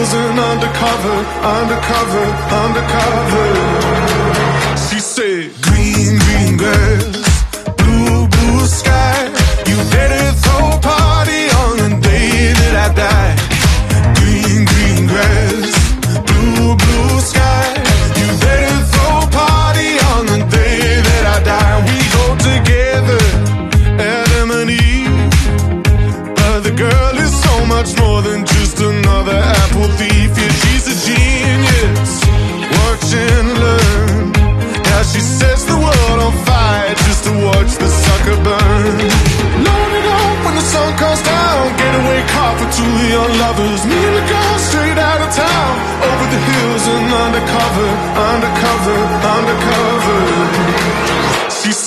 hills and undercover, undercover, undercover. She said, green, green grass, blue, blue sky. You better throw a party on the day that I die. Green, green grass, blue, blue sky. You better throw a party on the day that I die. We go together, Adam and Eve. But the girl is so much more than just another apple thief. Yeah, she's a genius. Watch and learn. Now she sets the world on fire just to watch the sucker burn. Load it up when the sun comes down. Getaway car for two young lovers. Me and the girl straight out of town. Over the hills and undercover, undercover.